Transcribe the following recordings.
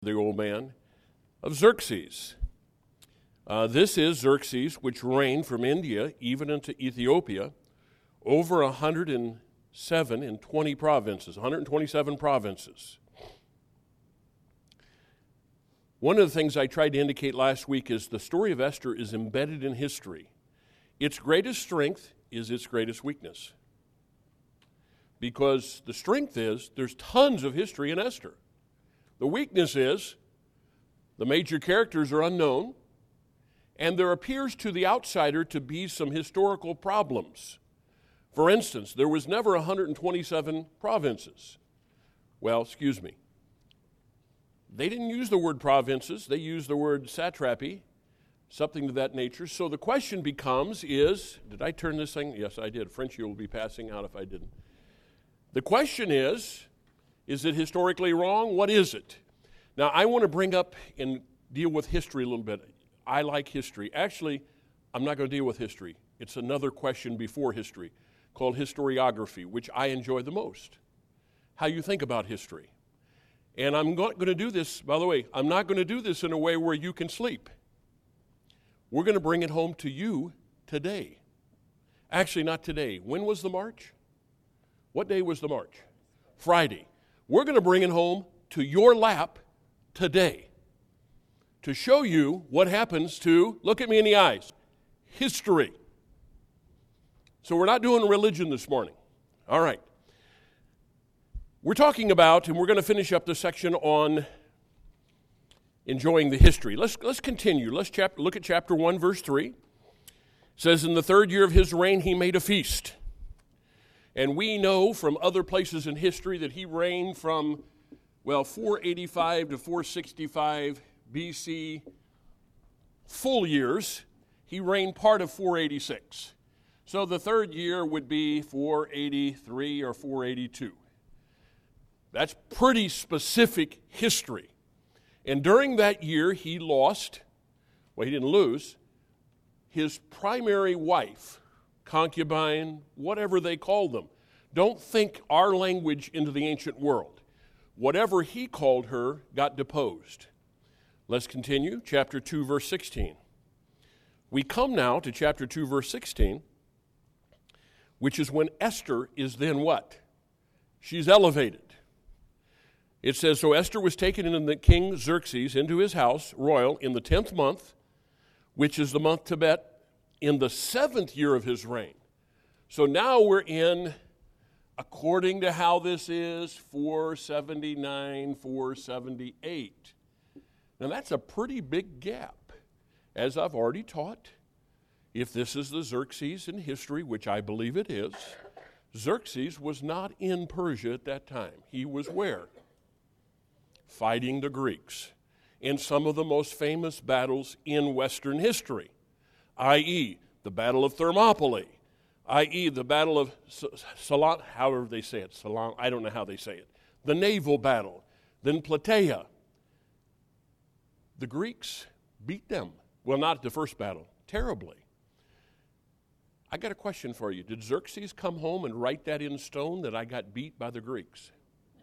the old man, of Xerxes. This is Xerxes, which reigned from India even into Ethiopia, over 107 in 20 provinces, 127 provinces. One of the things I tried to indicate last week is the story of Esther is embedded in history. Its greatest strength is its greatest weakness. Because the strength is there's tons of history in Esther. The weakness is the major characters are unknown, and there appears to the outsider to be some historical problems. For instance, there was never 127 provinces. Well, excuse me. They didn't use the word provinces. They used the word satrapy, something to that nature. So the question becomes did I turn this thing? Yes, I did. Frenchie will be passing out if I didn't. The question is it historically wrong? What is it? Now, I want to bring up and deal with history a little bit. I like history. Actually, I'm not going to deal with history. It's another question before history called historiography, which I enjoy the most. How you think about history. And I'm not going to do this, by the way, I'm not going to do this in a way where you can sleep. We're going to bring it home to you today. Actually, not today. When was the march? What day was the march? Friday. We're going to bring it home to your lap today to show you what happens to, look at me in the eyes, history. So we're not doing religion this morning. All right. We're talking about, and we're going to finish up the section on enjoying the history. Let's continue. Let's look at chapter 1, verse 3. It says, in the 3rd year of his reign, he made a feast. And we know from other places in history that he reigned from, 485 to 465 BC, full years. He reigned part of 486. So the 3rd year would be 483 or 482. That's pretty specific history. And during that year, he lost, he didn't lose, his primary wife, concubine, whatever they called them. Don't think our language into the ancient world. Whatever he called her got deposed. Let's continue. Chapter 2, verse 16. We come now to chapter 2, verse 16, which is when Esther is then what? She's elevated. It says, so Esther was taken in the king Xerxes into his house royal in the 10th month, which is the month Tebet, in the 7th year of his reign. So now we're in, according to how this is, 479, 478. Now that's a pretty big gap. As I've already taught, if this is the Xerxes in history, which I believe it is, Xerxes was not in Persia at that time. He was where? Fighting the Greeks in some of the most famous battles in Western history, i.e., the Battle of Thermopylae, i.e., the Battle of Salon, however they say it, Salon, I don't know how they say it, the naval battle, then Plataea. The Greeks beat them. Well, not the first battle, terribly. I got a question for you. Did Xerxes come home and write that in stone that I got beat by the Greeks?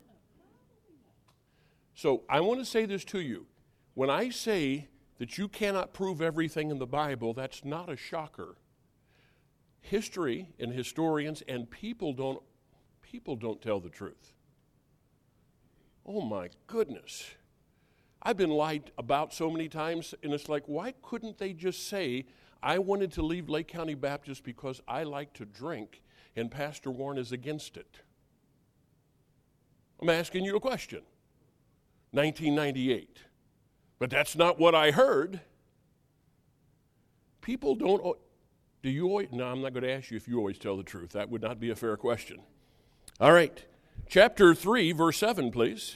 So I want to say this to you. When I say that you cannot prove everything in the Bible, that's not a shocker. History and historians and people don't tell the truth. Oh my goodness. I've been lied about so many times, and it's like, why couldn't they just say, I wanted to leave Lake County Baptist because I like to drink, and Pastor Warren is against it? I'm asking you a question. 1998. But that's not what I heard. People don't, do you always, no, I'm not going to ask you if you always tell the truth. That would not be a fair question. All right. Chapter 3, verse 7, please.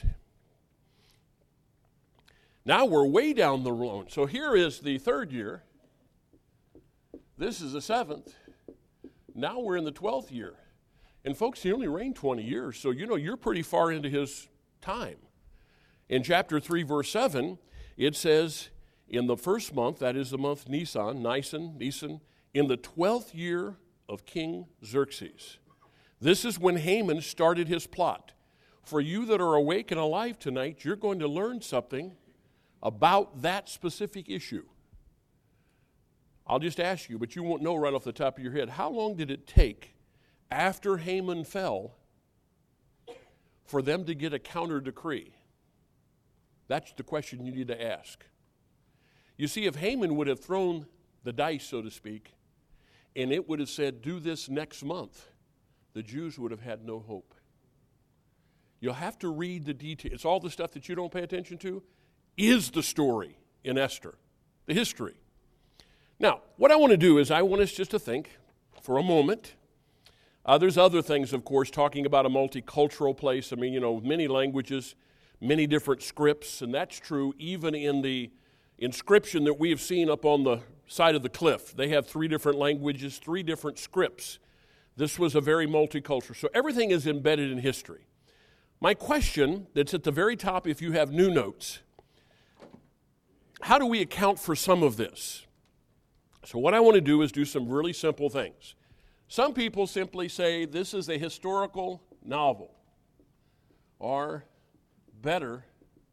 Now we're way down the road. So here is the 3rd year. This is the 7th. Now we're in the 12th year. And folks, he only reigned 20 years, so you're pretty far into his time. In chapter 3, verse 7, it says, in the 1st month, that is the month Nisan, in the 12th year of King Xerxes. This is when Haman started his plot. for you that are awake and alive tonight, you're going to learn something about that specific issue. I'll just ask you, but you won't know right off the top of your head. How long did it take after Haman fell for them to get a counter decree? That's the question you need to ask. You see, if Haman would have thrown the dice, so to speak, and it would have said, do this next month, the Jews would have had no hope. You'll have to read the details. It's all the stuff that you don't pay attention to is the story in Esther, the history. Now, what I want to do is I want us just to think for a moment. There's other things, of course, talking about a multicultural place. I mean, many languages, many different scripts, and that's true even in the inscription that we have seen up on the side of the cliff. They have 3 different languages, 3 different scripts. This was a very multicultural. So everything is embedded in history. My question that's at the very top, if you have new notes, how do we account for some of this? So what I want to do is do some really simple things. Some people simply say this is a historical novel, or better,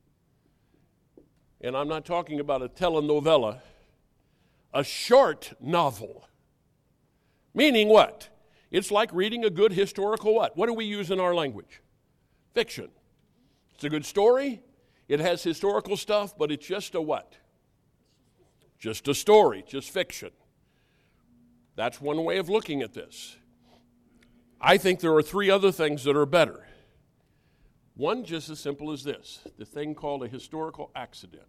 and I'm not talking about a telenovela, a short novel. Meaning what? It's like reading a good historical what? What do we use in our language? Fiction. It's a good story. It has historical stuff, but it's just a what? Just a story, just fiction. That's one way of looking at this. I think there are 3 other things that are better. One just as simple as this, the thing called a historical accident.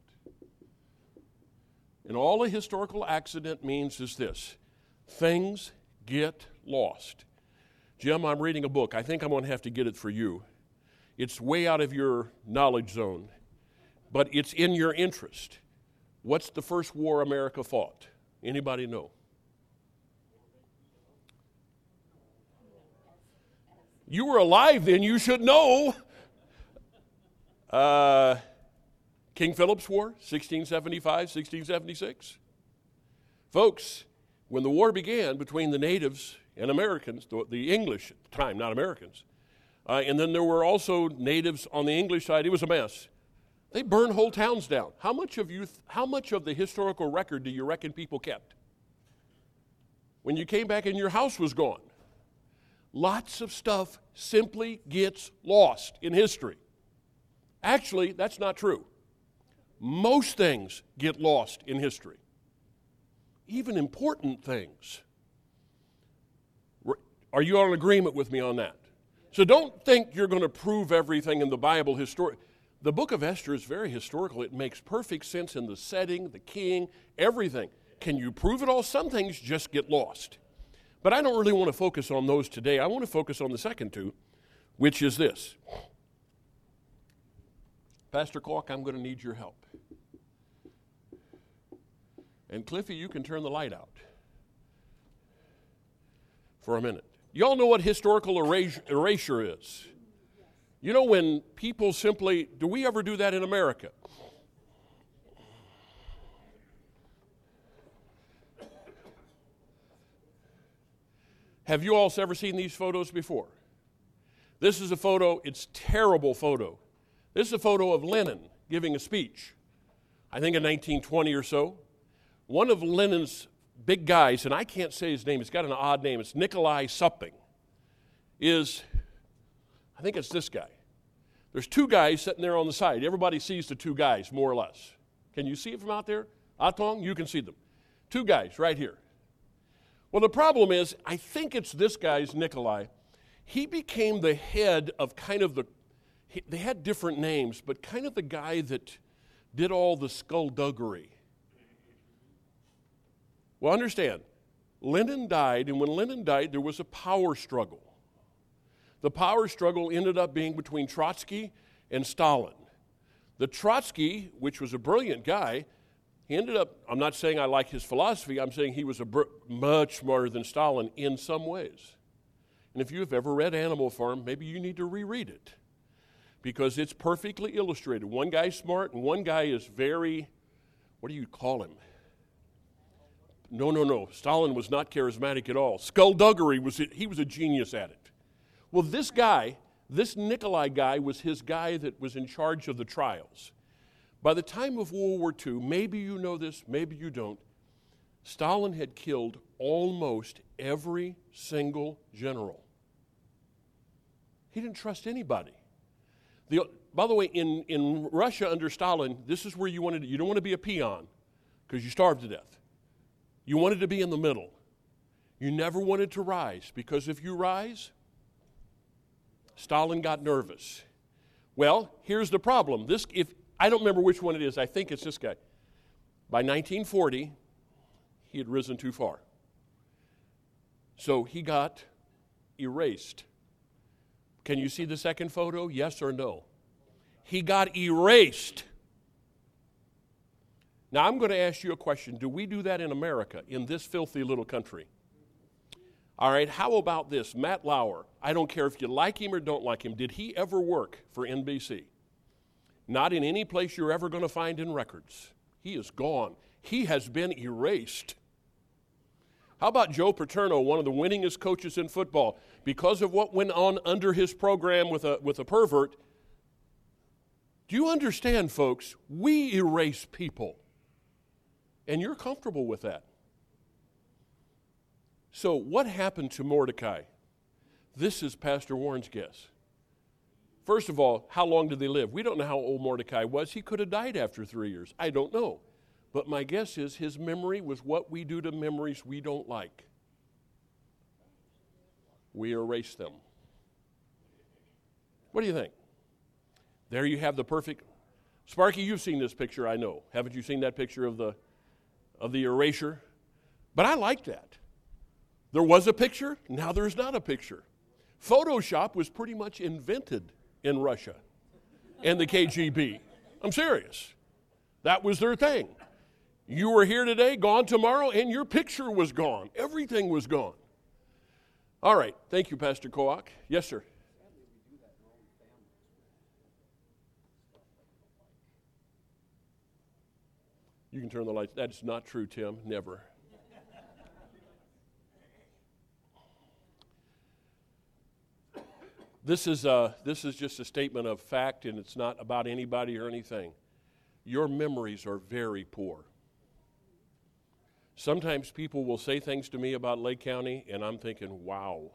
And all a historical accident means is this: things get lost. Jim, I'm reading a book. I think I'm going to have to get it for you. It's way out of your knowledge zone, but it's in your interest. What's the first war America fought? Anybody know? You were alive then, you should know. King Philip's War, 1675, 1676. Folks, when the war began between the natives and Americans, the English at the time, not Americans, and then there were also natives on the English side, it was a mess. They burned whole towns down. How much of the historical record do you reckon people kept? When you came back and your house was gone. Lots of stuff simply gets lost in history. Actually, that's not true. Most things get lost in history. Even important things. Are you all in agreement with me on that? So don't think you're going to prove everything in the Bible historically. The book of Esther is very historical. It makes perfect sense in the setting, the king, everything. Can you prove it all? Some things just get lost. But I don't really want to focus on those today. I want to focus on the second 2, which is this. Pastor Clark, I'm going to need your help. And Cliffy, you can turn the light out for a minute. You all know what historical erasure is. You know when people simply, do we ever do that in America? Have you all ever seen these photos before? This is a photo, it's a terrible photo. This is a photo of Lenin giving a speech, I think in 1920 or so. One of Lenin's big guys, and I can't say his name, it's got an odd name, it's Nikolai something, I think it's this guy. There's 2 guys sitting there on the side. Everybody sees the 2 guys, more or less. Can you see it from out there? Atong, you can see them. 2 guys right here. Well, the problem is, I think it's this guy's Nikolai. He became the head of they had different names, but kind of the guy that did all the skullduggery. Well, understand, Lenin died, and when Lenin died, there was a power struggle. The power struggle ended up being between Trotsky and Stalin. The Trotsky, which was a brilliant guy, he ended up, I'm not saying I like his philosophy, I'm saying he was much smarter than Stalin in some ways. And if you have ever read Animal Farm, maybe you need to reread it, because it's perfectly illustrated. One guy's smart and one guy is very, what do you call him? No. Stalin was not charismatic at all. Skullduggery, he was a genius at it. Well, this guy, This Nikolai guy was his guy that was in charge of the trials. By the time of World War II, maybe you know this, maybe you don't, Stalin had killed almost every single general. He didn't trust anybody. By the way, in Russia under Stalin, this is where you don't want to be a peon because you starve to death. You wanted to be in the middle. You never wanted to rise because if you rise, Stalin got nervous. Well, here's the problem. I don't remember which one it is. I think it's this guy. By 1940, he had risen too far. So he got erased. Can you see the second photo? Yes or no? He got erased. Now, I'm going to ask you a question. Do we do that in America, in this filthy little country? All right, how about this? Matt Lauer, I don't care if you like him or don't like him. Did he ever work for NBC? Not in any place you're ever going to find in records. He is gone. He has been erased. How about Joe Paterno, one of the winningest coaches in football? Because of what went on under his program with a pervert, do you understand, folks? We erase people. And you're comfortable with that. So what happened to Mordecai? This is Pastor Warren's guess. First of all, how long did they live? We don't know how old Mordecai was. He could have died after 3 years. I don't know. But my guess is his memory was what we do to memories we don't like. We erase them. What do you think? There you have the perfect. Sparky, you've seen this picture, I know. Haven't you seen that picture of the erasure? But I like that. There was a picture, now there's not a picture. Photoshop was pretty much invented in Russia and the KGB. I'm serious. That was their thing. You were here today, gone tomorrow, and your picture was gone. Everything was gone. All right. Thank you, Pastor Koak. Yes, sir. You can turn the lights. That's not true, Tim. Never. This is just a statement of fact, and it's not about anybody or anything. Your memories are very poor. Sometimes people will say things to me about Lake County, and I'm thinking, wow.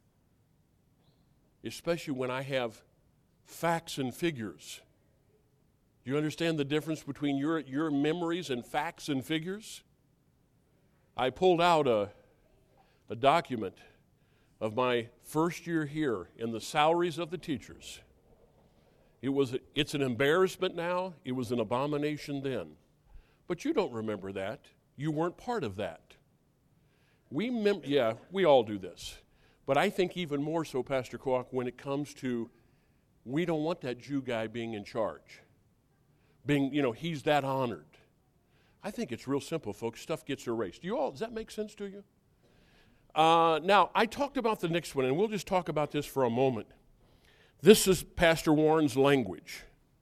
Especially when I have facts and figures. Do you understand the difference between your memories and facts and figures? I pulled out a document of my first year here in the salaries of the teachers. It's an embarrassment now. It was an abomination then. But you don't remember that. You weren't part of that. We all do this. But I think even more so, Pastor Koak, when it comes to, we don't want that Jew guy being in charge. He's that honored. I think it's real simple, folks. Stuff gets erased. Does that make sense to you? Now, I talked about the next one, and we'll just talk about this for a moment. This is Pastor Warren's language.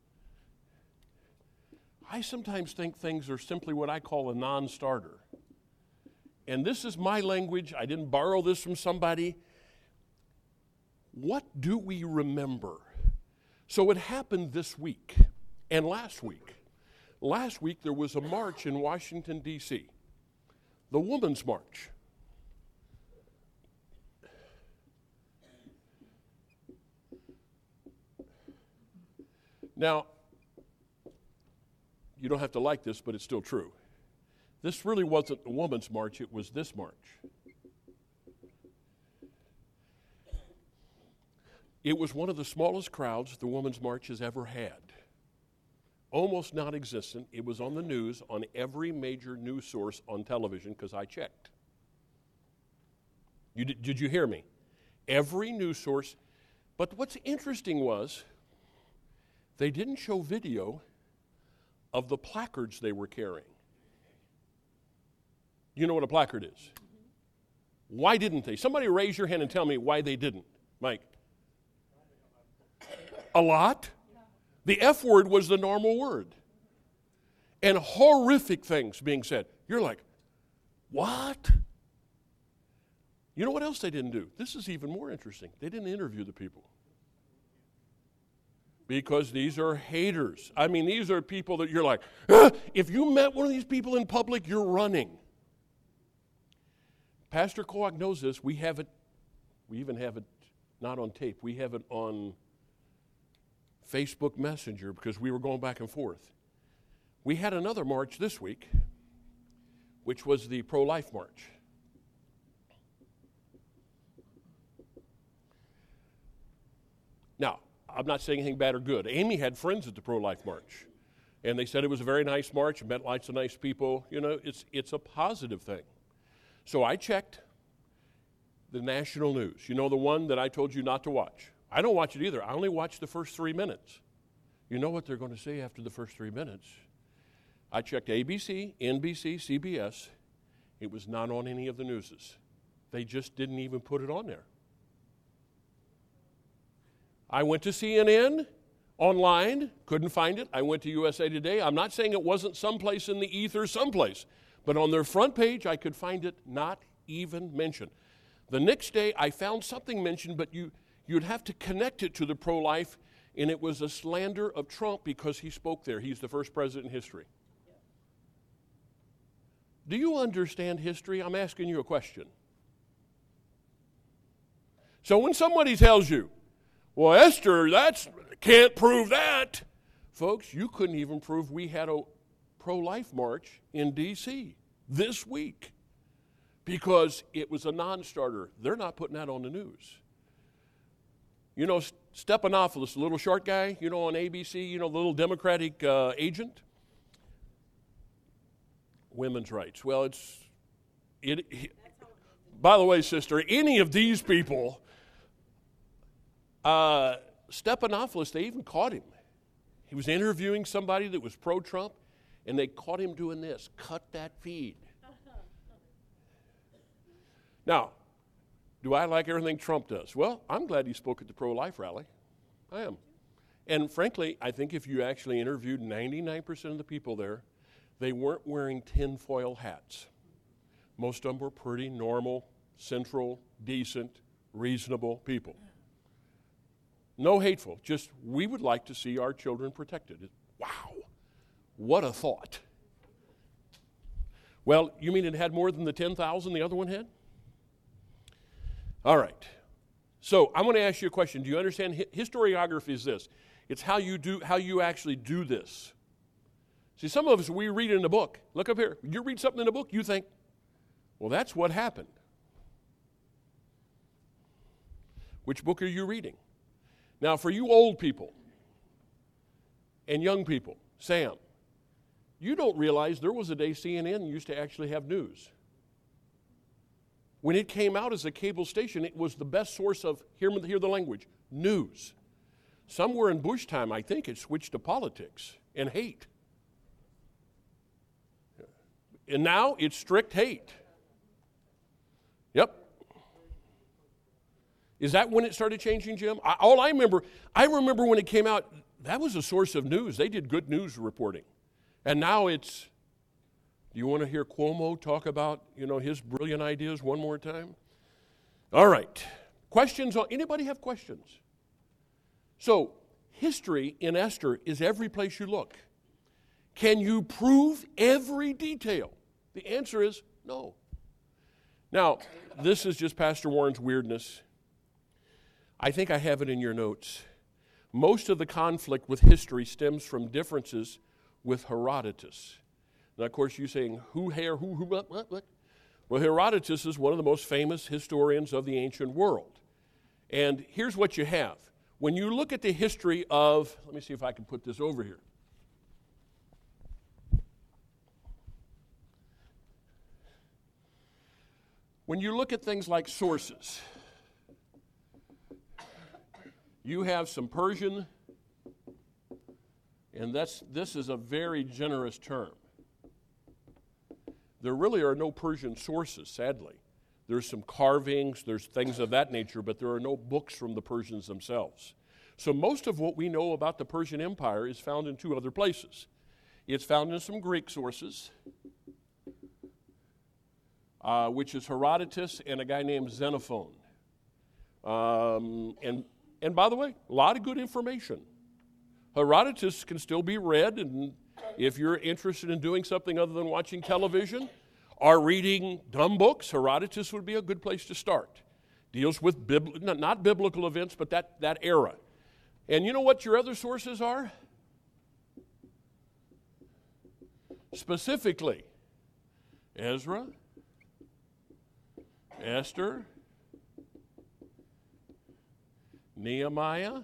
I sometimes think things are simply what I call a non-starter. And this is my language. I didn't borrow this from somebody. What do we remember? So it happened this week and last week. Last week there was a march in Washington, D.C., the Women's March. Now, you don't have to like this, but it's still true. This really wasn't a woman's march, it was this march. It was one of the smallest crowds the Women's March has ever had. Almost non-existent. It was on the news, on every major news source on television, because I checked. Did you hear me? Every news source. But what's interesting was, they didn't show video of the placards they were carrying. You know what a placard is? Why didn't they? Somebody raise your hand and tell me why they didn't. Mike? A lot? The F word was the normal word. And horrific things being said. You're like, what? You know what else they didn't do? This is even more interesting. They didn't interview the people. Because these are haters. I mean, these are people that you're like, if you met one of these people in public, you're running. Pastor Koak knows this. We even have it not on tape. We have it on Facebook Messenger because we were going back and forth. We had another march this week, which was the pro-life march. Now, I'm not saying anything bad or good. Amy had friends at the pro-life march, and they said it was a very nice march, met lots of nice people. You know, it's a positive thing. So I checked the national news. You know, the one that I told you not to watch. I don't watch it either. I only watch the first 3 minutes. You know what they're going to say after the first 3 minutes. I checked ABC, NBC, CBS. It was not on any of the newses. They just didn't even put it on there. I went to CNN online, couldn't find it. I went to USA Today. I'm not saying it wasn't someplace in the ether someplace, but on their front page I could find it not even mentioned. The next day I found something mentioned, but you'd have to connect it to the pro-life, and it was a slander of Trump because he spoke there. He's the first president in history. Do you understand history? I'm asking you a question. So when somebody tells you, well, Esther, can't prove that. Folks, you couldn't even prove we had a pro-life march in D.C. this week because it was a non-starter. They're not putting that on the news. You know, Stephanopoulos, the little short guy, you know, on ABC, you know, the little Democratic agent. Women's rights. Well, by the way, sister, any of these people, Stephanopoulos, they even caught him. He was interviewing somebody that was pro-Trump, and they caught him doing this, cut that feed. Now, do I like everything Trump does? Well, I'm glad he spoke at the pro-life rally. I am. And frankly, I think if you actually interviewed 99% of the people there, they weren't wearing tinfoil hats. Most of them were pretty normal, central, decent, reasonable people. No hateful, just we would like to see our children protected. Wow, what a thought. Well, you mean it had more than the 10,000 the other one had? All right. So I'm going to ask you a question. Do you understand? Historiography is this. It's how you actually do this. See, some of us, we read it in a book. Look up here. You read something in a book, you think, well, that's what happened. Which book are you reading? Now, for you old people and young people, Sam, you don't realize there was a day CNN used to actually have news. When it came out as a cable station, it was the best source of, hear the language, news. Somewhere in Bush time, I think it switched to politics and hate. And now it's strict hate. Yep. Is that when it started changing, Jim? I remember when it came out, that was a source of news. They did good news reporting. And now it's, do you want to hear Cuomo talk about, his brilliant ideas one more time? All right. Questions? Anybody have questions? So, history in Esther is every place you look. Can you prove every detail? The answer is no. Now, this is just Pastor Warren's weirdness. I think I have it in your notes. Most of the conflict with history stems from differences with Herodotus. Now, of course, you're saying, what? Well, Herodotus is one of the most famous historians of the ancient world. And here's what you have. When you look at the history of, let me see if I can put this over here. When you look at things like sources, you have some Persian, and this is a very generous term. There really are no Persian sources, sadly. There's some carvings, there's things of that nature, but there are no books from the Persians themselves. So most of what we know about the Persian Empire is found in two other places. It's found in some Greek sources, which is Herodotus and a guy named Xenophon. And by the way, a lot of good information. Herodotus can still be read, and if you're interested in doing something other than watching television or reading dumb books, Herodotus would be a good place to start. Deals with not biblical events, but that era. And you know what your other sources are? Specifically, Ezra, Esther, Nehemiah,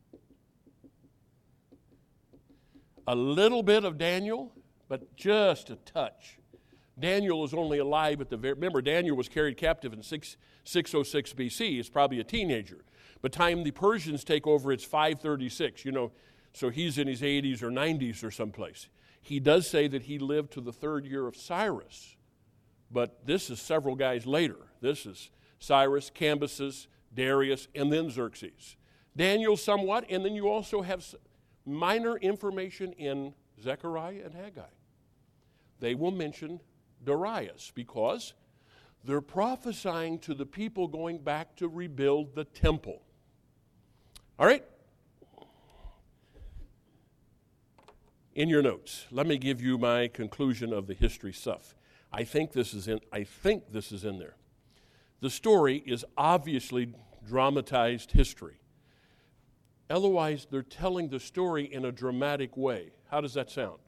a little bit of Daniel, but just a touch. Daniel is only alive at the very... Remember, Daniel was carried captive in 606 BC. He's probably a teenager. By the time the Persians take over, it's 536, so he's in his 80s or 90s or someplace. He does say that he lived to the 3rd year of Cyrus, but this is several guys later. This is Cyrus, Cambyses, Darius, and then Xerxes. Daniel somewhat, and then you also have minor information in Zechariah and Haggai. They will mention Darius because they're prophesying to the people going back to rebuild the temple. All right? In your notes, let me give you my conclusion of the history stuff. I think this is in there. The story is obviously dramatized history. Otherwise, they're telling the story in a dramatic way. How does that sound?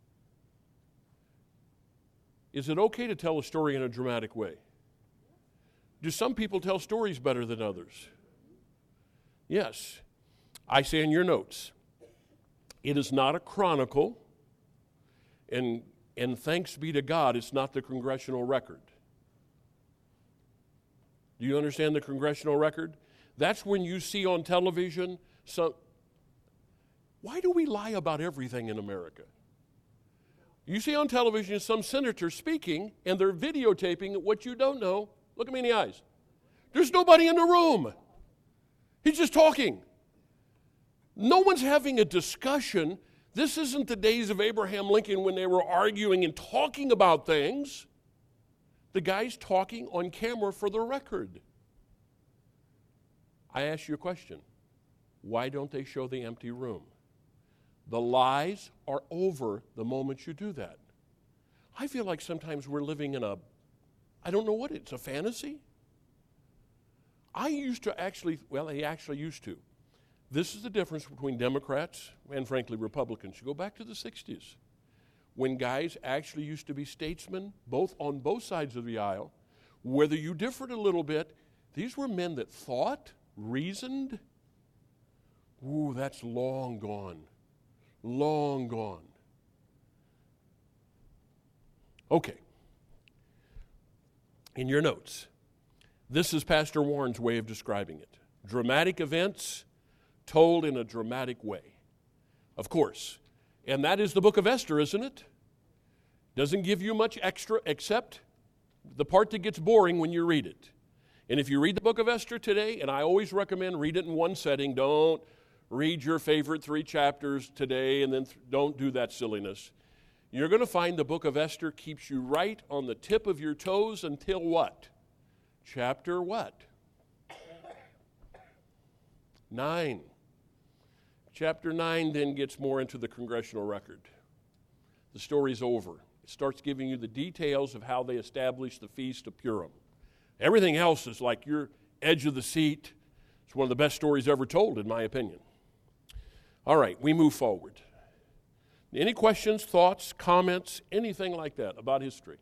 Is it okay to tell a story in a dramatic way? Do some people tell stories better than others? Yes. I say in your notes, it is not a chronicle, and thanks be to God, it's not the congressional record. Do you understand the congressional record? That's when you see on television why do we lie about everything in America? You see on television some senator speaking, and they're videotaping what you don't know. Look at me in the eyes. There's nobody in the room. He's just talking. No one's having a discussion. This isn't the days of Abraham Lincoln when they were arguing and talking about things. The guy's talking on camera for the record. I ask you a question. Why don't they show the empty room? The lies are over the moment you do that. I feel like sometimes we're living in I don't know what it's a fantasy? I used to he actually used to. This is the difference between Democrats and, frankly, Republicans. You go back to the 60s, when guys actually used to be statesmen, on both sides of the aisle. Whether you differed a little bit, these were men that thought, reasoned. Ooh, that's long gone. Long gone. Okay. In your notes, this is Pastor Warren's way of describing it. Dramatic events told in a dramatic way. Of course. And that is the book of Esther, isn't it? Doesn't give you much extra except the part that gets boring when you read it. And if you read the book of Esther today, and I always recommend read it in one setting, don't read your favorite 3 chapters today and then don't do that silliness. You're going to find the book of Esther keeps you right on the tip of your toes until what? Chapter what? 9. Chapter 9 then gets more into the congressional record. The story's over. It starts giving you the details of how they established the Feast of Purim. Everything else is like your edge of the seat. It's one of the best stories ever told, in my opinion. All right, we move forward. Any questions, thoughts, comments, anything like that about history?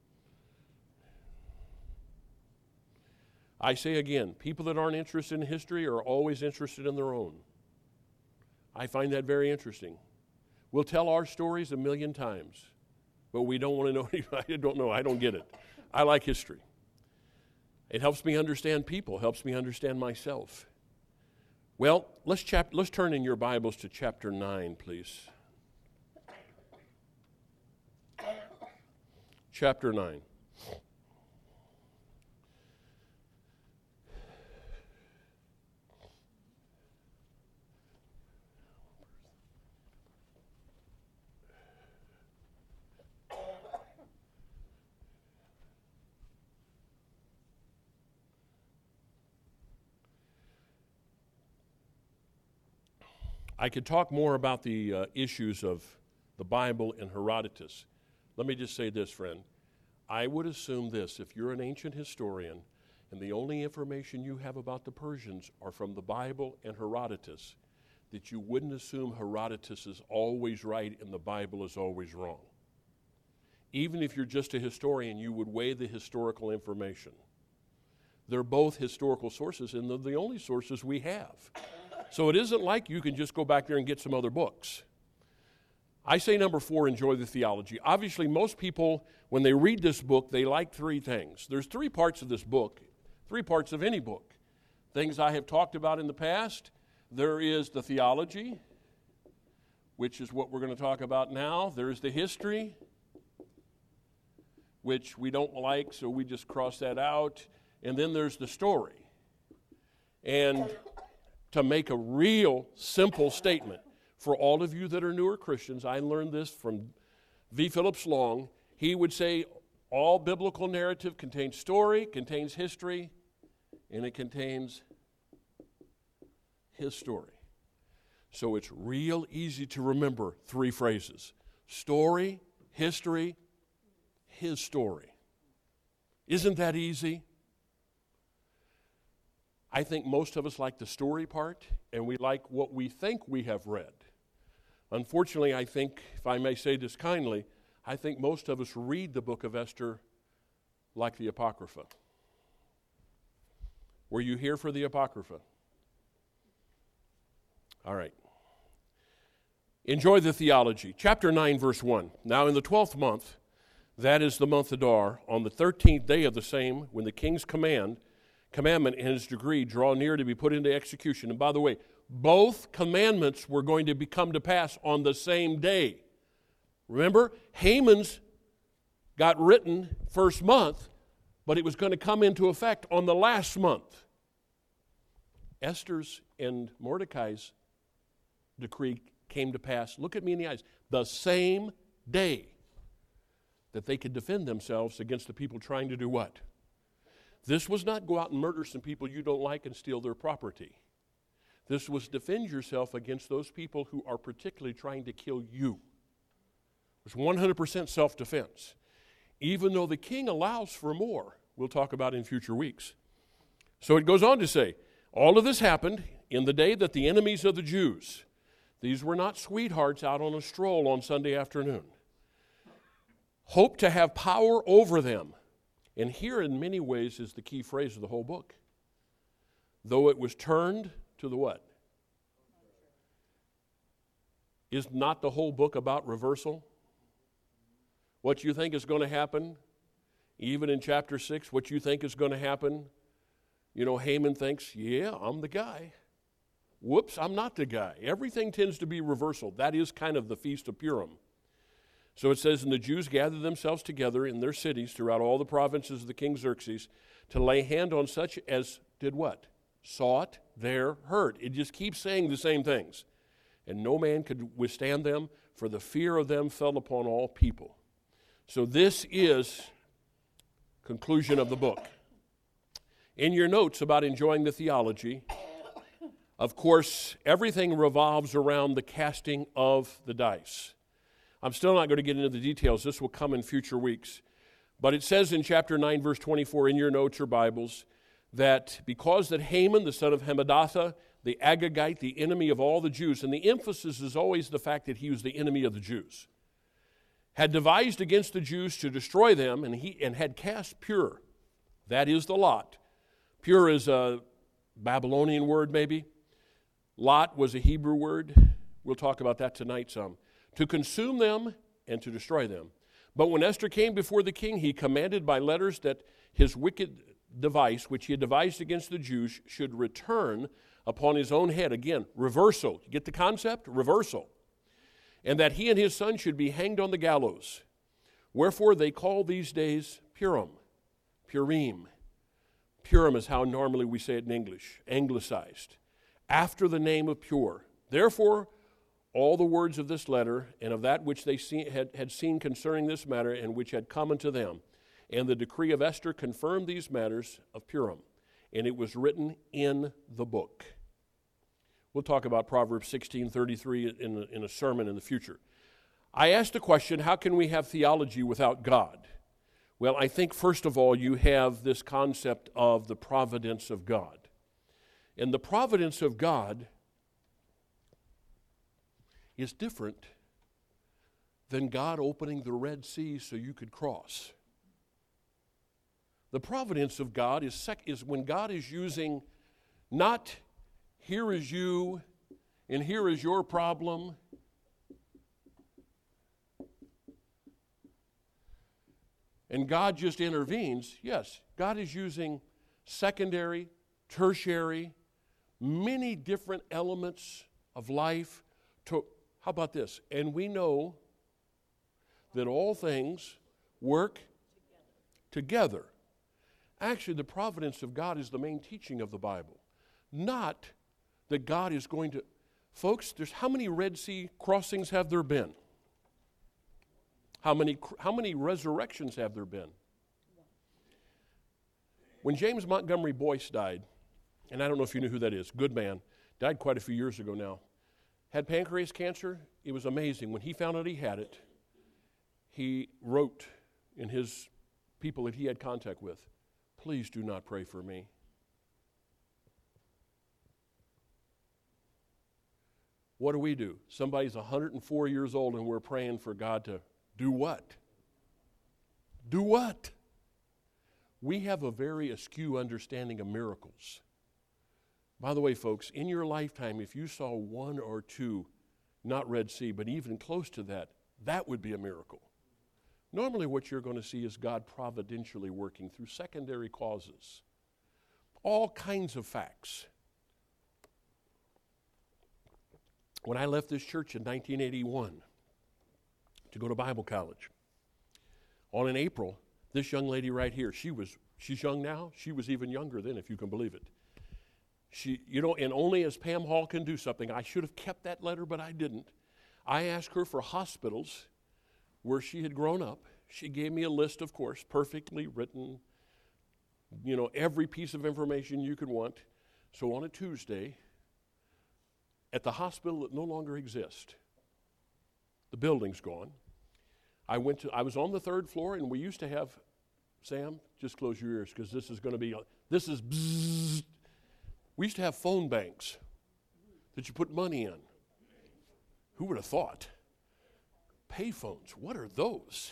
I say again, people that aren't interested in history are always interested in their own. I find that very interesting. We'll tell our stories 1,000,000 times, but we don't want to know. I don't get it. I like history. It helps me understand people, helps me understand myself. Well, let's turn in your Bibles to chapter 9, please. Chapter 9. I could talk more about the issues of the Bible and Herodotus. Let me just say this, friend. I would assume this: if you're an ancient historian and the only information you have about the Persians are from the Bible and Herodotus, that you wouldn't assume Herodotus is always right and the Bible is always wrong. Even if you're just a historian, you would weigh the historical information. They're both historical sources, and they're the only sources we have. So it isn't like you can just go back there and get some other books. I say number 4, enjoy the theology. Obviously, most people, when they read this book, they like 3 things. There's 3 parts of this book, 3 parts of any book. Things I have talked about in the past. There is the theology, which is what we're going to talk about now. There's the history, which we don't like, so we just cross that out. And then there's the story. And to make a real simple statement, for all of you that are newer Christians, I learned this from V. Phillips Long. He would say all biblical narrative contains story, contains history, and it contains his story. So it's real easy to remember 3 phrases: story, history, his story. Isn't that easy? I think most of us like the story part, and we like what we think we have read. Unfortunately, I think, if I may say this kindly, I think most of us read the book of Esther like the Apocrypha. Were you here for the Apocrypha? All right. Enjoy the theology. Chapter 9, verse 1. Now in the 12th month, that is the month Adar, on the 13th day of the same, when the king's commandment and his decree draw near to be put into execution. And by the way, both commandments were going to come to pass on the same day. Remember, Haman's got written first month, but it was going to come into effect on the last month. Esther's and Mordecai's decree came to pass, look at me in the eyes, the same day that they could defend themselves against the people trying to do what? This was not go out and murder some people you don't like and steal their property. This was defend yourself against those people who are particularly trying to kill you. It was 100% self-defense. Even though the king allows for more, we'll talk about in future weeks. So it goes on to say, all of this happened in the day that the enemies of the Jews, these were not sweethearts out on a stroll on Sunday afternoon, hoped to have power over them. And here in many ways is the key phrase of the whole book. Though it was turned to the what? Is not the whole book about reversal? What you think is going to happen, even in chapter 6, what you think is going to happen, Haman thinks, yeah, I'm the guy. Whoops, I'm not the guy. Everything tends to be reversal. That is kind of the Feast of Purim. So it says, and the Jews gathered themselves together in their cities throughout all the provinces of the king Xerxes to lay hand on such as did what? Sought their hurt. It just keeps saying the same things. And no man could withstand them, for the fear of them fell upon all people. So this is conclusion of the book. In your notes about enjoying the theology, of course, everything revolves around the casting of the dice. I'm still not going to get into the details. This will come in future weeks. But it says in chapter 9, verse 24, in your notes or Bibles, that because that Haman, the son of Hammedatha, the Agagite, the enemy of all the Jews, and the emphasis is always the fact that he was the enemy of the Jews, had devised against the Jews to destroy them, and had cast Pur. That is the lot. Pur is a Babylonian word, maybe. Lot was a Hebrew word. We'll talk about that tonight some. To consume them and to destroy them. But when Esther came before the king, he commanded by letters that his wicked device, which he had devised against the Jews, should return upon his own head. Again, reversal. You get the concept? Reversal. And that he and his son should be hanged on the gallows. Wherefore they call these days Purim. Purim. Purim is how normally we say it in English, anglicized. After the name of Pur. Therefore, all the words of this letter and of that which they had seen concerning this matter and which had come unto them, and the decree of Esther confirmed these matters of Purim, and it was written in the book. We'll talk about Proverbs 16:33 in a sermon in the future. I asked the question, how can we have theology without God? Well, I think first of all you have this concept of the providence of God. And the providence of God is different than God opening the Red Sea so you could cross. The providence of God is when God is using not here is you and here is your problem. And God just intervenes. Yes, God is using secondary, tertiary, many different elements of life to, how about this? And we know that all things work together. Actually, the providence of God is the main teaching of the Bible. Not that God is going to, folks, how many Red Sea crossings have there been? How many resurrections have there been? When James Montgomery Boyce died, and I don't know if you knew who that is, good man, died quite a few years ago now, had pancreas cancer. It was amazing. When he found out he had it, he wrote in his people that he had contact with, please do not pray for me. What do? Somebody's 104 years old and we're praying for God to do what? Do what? We have a very askew understanding of miracles. By the way, folks, in your lifetime, if you saw one or two, not Red Sea, but even close to that, that would be a miracle. Normally what you're going to see is God providentially working through secondary causes. All kinds of facts. When I left this church in 1981 to go to Bible college, on in April, this young lady right here, she's young now. She was even younger then, if you can believe it. And only as Pam Hall can do something, I should have kept that letter, but I didn't. I asked her for hospitals where she had grown up. She gave me a list, of course, perfectly written, every piece of information you could want. So on a Tuesday, at the hospital that no longer exists, the building's gone. I was on the third floor, and we used to have, Sam, just close your ears, because this is bzzz. We used to have phone banks that you put money in. Who would have thought? Payphones, what are those?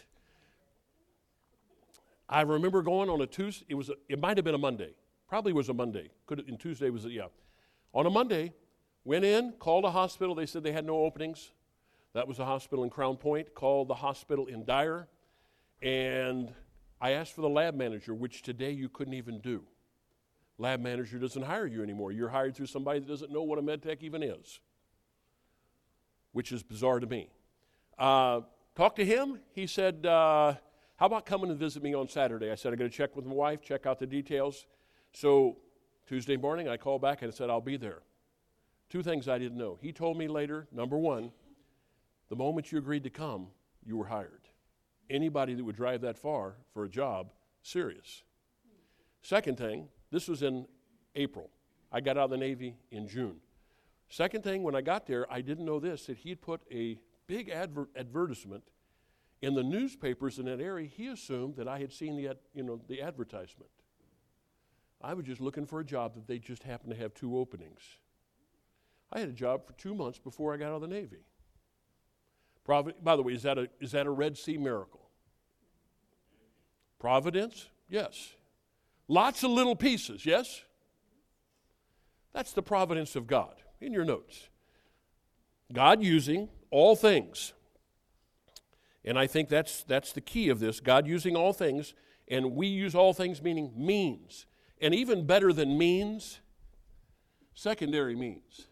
I remember going on a Tuesday, it might have been a Monday. Probably was a Monday. Tuesday was, On a Monday, went in, called a hospital. They said they had no openings. That was a hospital in Crown Point. Called the hospital in Dyer. And I asked for the lab manager, which today you couldn't even do. Lab manager doesn't hire you anymore. You're hired through somebody that doesn't know what a med tech even is, which is bizarre to me. Talked to him. He said, how about coming and visit me on Saturday? I said, I'm going to check with my wife, check out the details. So Tuesday morning, I called back and I said, I'll be there. Two things I didn't know. He told me later, number one, the moment you agreed to come, you were hired. Anybody that would drive that far for a job, serious. Second thing, this was in April. I got out of the Navy in June. Second thing, when I got there, I didn't know this, that he had put a big advertisement in the newspapers in that area. He assumed that I had seen the advertisement. I was just looking for a job that they just happened to have two openings. I had a job for 2 months before I got out of the Navy. By the way, is that a Red Sea miracle? Providence? Yes. Lots of little pieces, yes? That's the providence of God. In your notes. God using all things. And I think that's the key of this. God using all things, and we use all things meaning means. And even better than means, secondary means.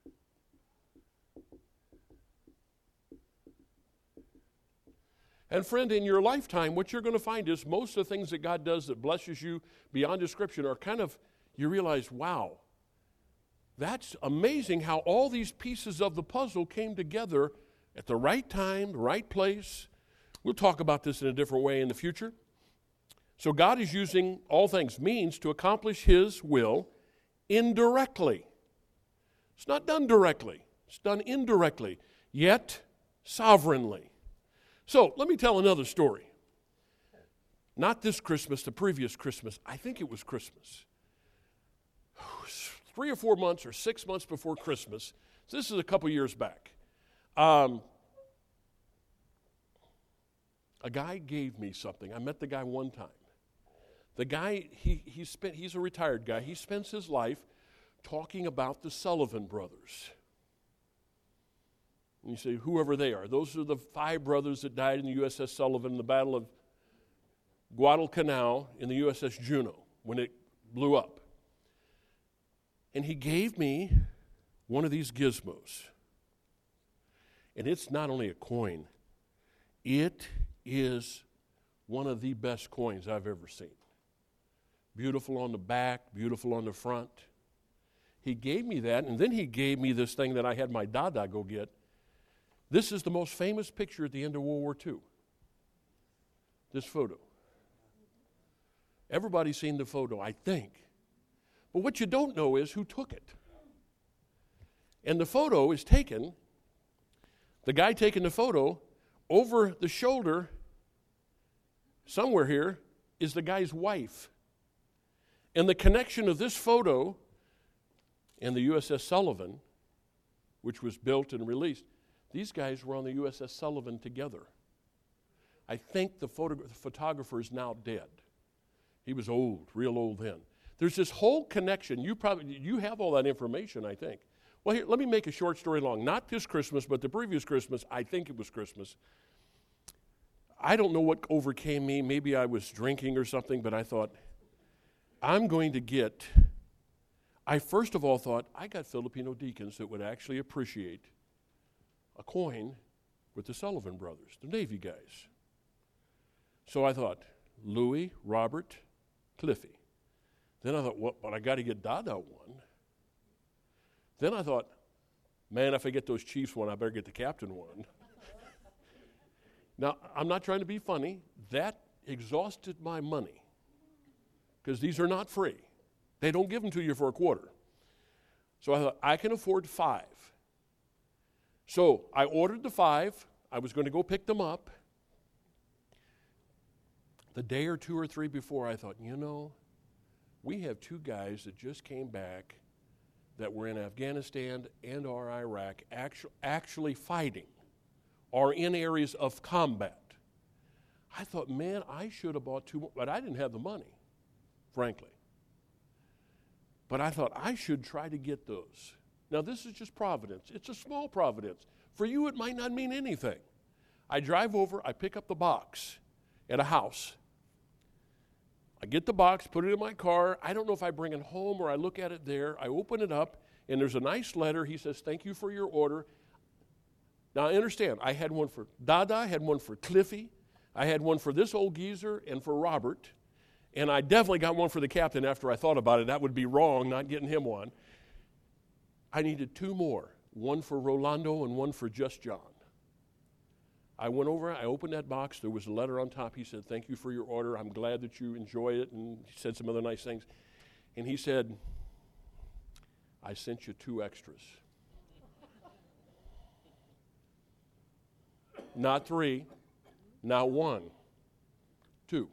And friend, in your lifetime, what you're going to find is most of the things that God does that blesses you beyond description are kind of, you realize, wow, that's amazing how all these pieces of the puzzle came together at the right time, the right place. We'll talk about this in a different way in the future. So God is using all things, means to accomplish His will indirectly. It's not done directly. It's done indirectly, yet sovereignly. So let me tell another story. Not this Christmas, the previous Christmas. I think it was Christmas. 3 or 4 months or 6 months before Christmas. So this is a couple years back. A guy gave me something. I met the guy one time. The guy, he's a retired guy. He spends his life talking about the Sullivan brothers. And you say, whoever they are. Those are the 5 brothers that died in the USS Sullivan in the Battle of Guadalcanal in the USS Juno when it blew up. And he gave me one of these gizmos. And it's not only a coin, it is one of the best coins I've ever seen. Beautiful on the back, beautiful on the front. He gave me that, and then he gave me this thing that I had my dada go get. This is the most famous picture at the end of World War II. This photo. Everybody's seen the photo, I think. But what you don't know is who took it. And the photo is taken, the guy taking the photo, over the shoulder, somewhere here, is the guy's wife. And the connection of this photo and the USS Sullivan, which was built and released, these guys were on the USS Sullivan together. I think the photographer is now dead. He was old, real old then. There's this whole connection. You have all that information, I think. Well, here, let me make a short story long. Not this Christmas, but the previous Christmas. I think it was Christmas. I don't know what overcame me. Maybe I was drinking or something, but I thought, I'm going to get... I first of all thought, I got Filipino deacons that would actually appreciate a coin with the Sullivan brothers, the Navy guys. So I thought, Louis, Robert, Cliffy. Then I thought, well, but I got to get Dada one. Then I thought, man, if I get those Chiefs one, I better get the captain one. Now, I'm not trying to be funny. That exhausted my money because these are not free. They don't give them to you for a quarter. So I thought, I can afford 5. So I ordered the 5. I was going to go pick them up. The day or 2 or 3 before, I thought, we have 2 guys that just came back that were in Afghanistan and or Iraq actually fighting or in areas of combat. I thought, man, I should have bought 2 more, but I didn't have the money, frankly. But I thought, I should try to get those. Now, this is just providence. It's a small providence. For you, it might not mean anything. I drive over, I pick up the box at a house. I get the box, put it in my car. I don't know if I bring it home or I look at it there. I open it up, and there's a nice letter. He says, thank you for your order. Now, I understand. I had one for Dada. I had one for Cliffy. I had one for this old geezer and for Robert. And I definitely got one for the captain after I thought about it. That would be wrong, not getting him one. I needed 2 more, one for Rolando and one for Just John. I went over, I opened that box. There was a letter on top. He said, thank you for your order. I'm glad that you enjoy it. And he said some other nice things. And he said, I sent you 2 extras. Not 3, not 1, 2.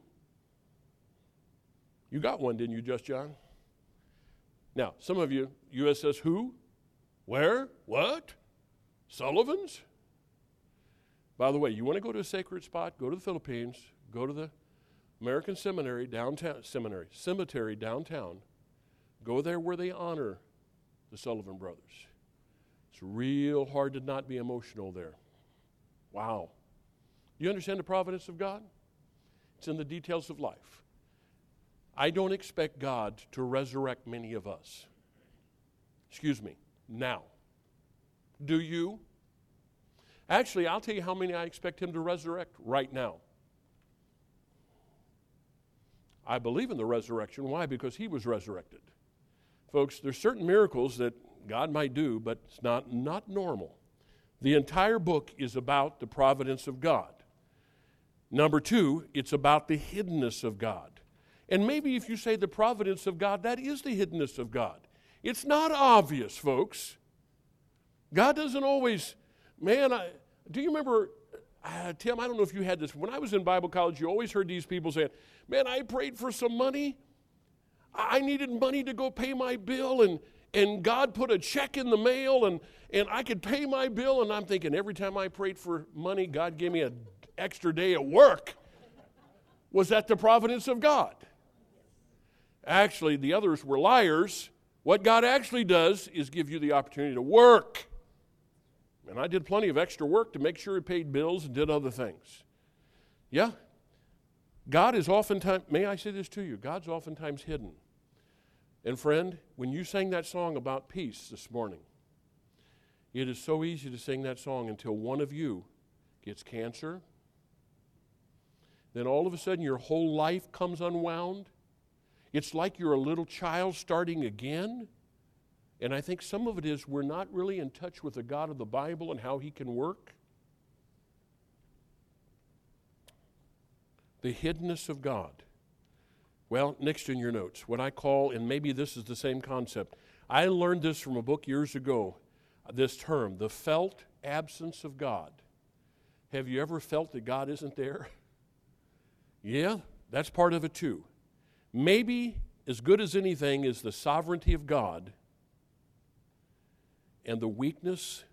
You got one, didn't you, Just John? Now, some of you, USS who? Where? What? Sullivan's? By the way, you want to go to a sacred spot, go to the Philippines, go to the American cemetery downtown, go there where they honor the Sullivan brothers. It's real hard to not be emotional there. Wow. You understand the providence of God? It's in the details of life. I don't expect God to resurrect many of us. Now. Do you? Actually, I'll tell you how many I expect him to resurrect right now. I believe in the resurrection. Why? Because he was resurrected. Folks, there's certain miracles that God might do, but it's not normal. The entire book is about the providence of God. Number 2, it's about the hiddenness of God. And maybe if you say the providence of God, that is the hiddenness of God. It's not obvious, folks. God doesn't always, man, do you remember, Tim, I don't know if you had this. When I was in Bible college, you always heard these people saying, man, I prayed for some money. I needed money to go pay my bill, and God put a check in the mail, and I could pay my bill. And I'm thinking, every time I prayed for money, God gave me an extra day at work. Was that the providence of God? Actually, the others were liars. What God actually does is give you the opportunity to work. And I did plenty of extra work to make sure he paid bills and did other things. Yeah. God is oftentimes, may I say this to you, God's oftentimes hidden. And friend, when you sang that song about peace this morning, it is so easy to sing that song until one of you gets cancer. Then all of a sudden your whole life comes unwound. It's like you're a little child starting again. And I think some of it is we're not really in touch with the God of the Bible and how he can work. The hiddenness of God. Well, next in your notes, what I call, and maybe this is the same concept, I learned this from a book years ago, this term, the felt absence of God. Have you ever felt that God isn't there? Yeah, that's part of it too. Maybe as good as anything is the sovereignty of God and the weakness,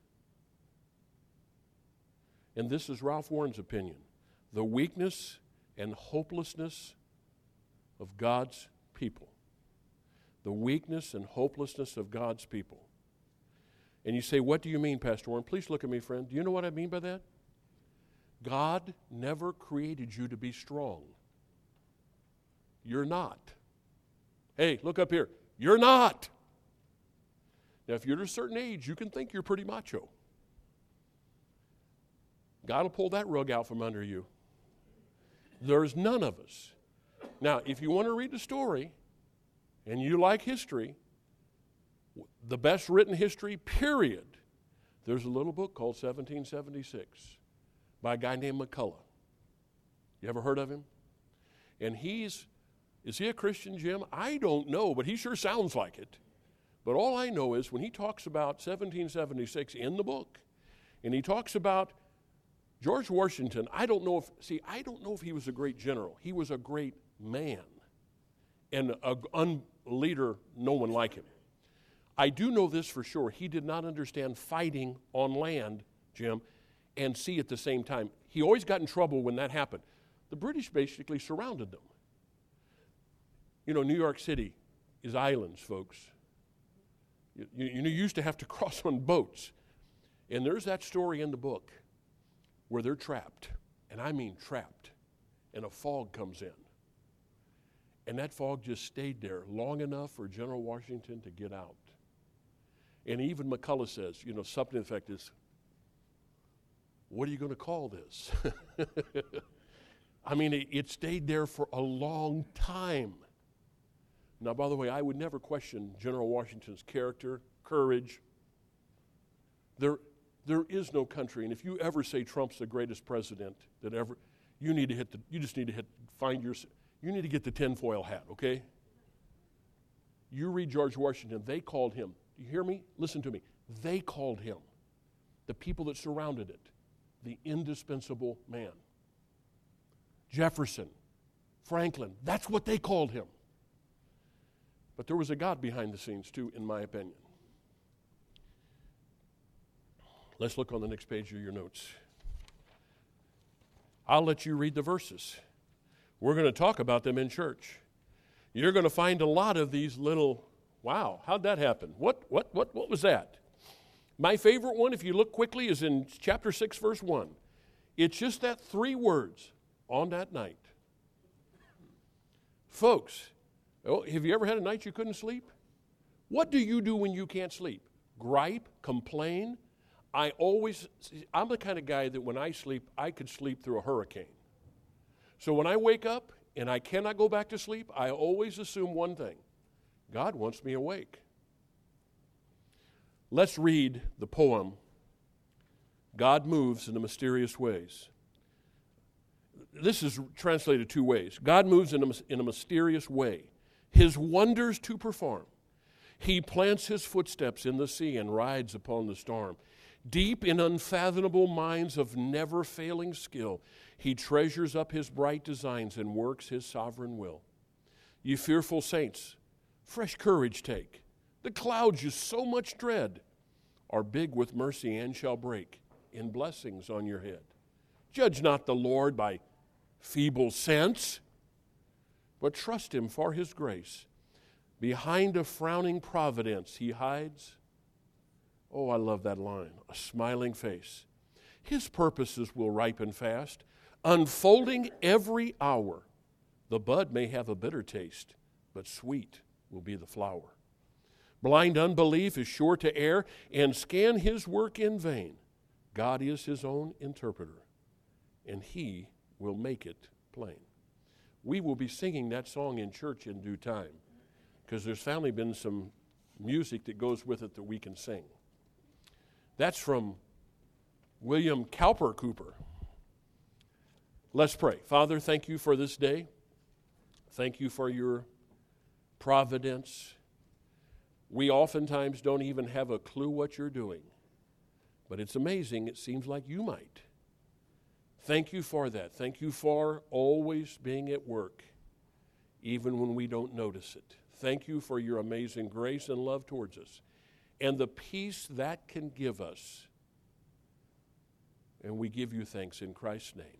and this is Ralph Warren's opinion, the weakness and hopelessness of God's people. The weakness and hopelessness of God's people. And you say, what do you mean, Pastor Warren? Please look at me, friend. Do you know what I mean by that? God never created you to be strong. You're not. Hey, look up here. You're not. Now, if you're at a certain age, you can think you're pretty macho. God will pull that rug out from under you. There's none of us. Now, if you want to read the story, and you like history, the best written history, period, there's a little book called 1776 by a guy named McCullough. You ever heard of him? And is he a Christian, Jim? I don't know, but he sure sounds like it. But all I know is when he talks about 1776 in the book, and he talks about George Washington, I don't know if he was a great general. He was a great man and a leader, no one like him. I do know this for sure. He did not understand fighting on land, Jim, and sea at the same time. He always got in trouble when that happened. The British basically surrounded them. You know, New York City is islands, folks. You used to have to cross on boats. And there's that story in the book where they're trapped, and I mean trapped, and a fog comes in. And that fog just stayed there long enough for General Washington to get out. And even McCullough says, something to the effect is, what are you going to call this? I mean, it stayed there for a long time. Now, by the way, I would never question General Washington's character, courage. There is no country, and if you ever say Trump's the greatest president that ever, you need to get the tinfoil hat, okay? You read George Washington, they called him, you hear me? Listen to me. They called him, the people that surrounded it, the indispensable man. Jefferson, Franklin, that's what they called him. But there was a God behind the scenes too, in my opinion. Let's look on the next page of your notes. I'll let you read the verses. We're going to talk about them in church. You're going to find a lot of these little, wow, how'd that happen? What was that? My favorite one, if you look quickly, is in chapter 6, verse 1. It's just that 3 words, on that night. Folks, have you ever had a night you couldn't sleep? What do you do when you can't sleep? Gripe, complain? I'm the kind of guy that when I sleep, I could sleep through a hurricane. So when I wake up and I cannot go back to sleep, I always assume one thing. God wants me awake. Let's read the poem, God Moves in the Mysterious Ways. This is translated 2 ways. God moves in a mysterious way, his wonders to perform. He plants his footsteps in the sea and rides upon the storm. Deep in unfathomable minds of never-failing skill, he treasures up his bright designs and works his sovereign will. Ye fearful saints, fresh courage take. The clouds you so much dread are big with mercy and shall break in blessings on your head. Judge not the Lord by feeble sense, but trust him for his grace. Behind a frowning providence he hides. Oh, I love that line. A smiling face. His purposes will ripen fast, unfolding every hour. The bud may have a bitter taste, but sweet will be the flower. Blind unbelief is sure to err and scan his work in vain. God is his own interpreter, and he will make it plain. We will be singing that song in church in due time, because there's finally been some music that goes with it that we can sing. That's from William Cowper Cooper. Let's pray. Father, thank you for this day. Thank you for your providence. We oftentimes don't even have a clue what you're doing, but it's amazing. It seems like you might. Thank you for that. Thank you for always being at work, even when we don't notice it. Thank you for your amazing grace and love towards us and the peace that can give us. And we give you thanks in Christ's name.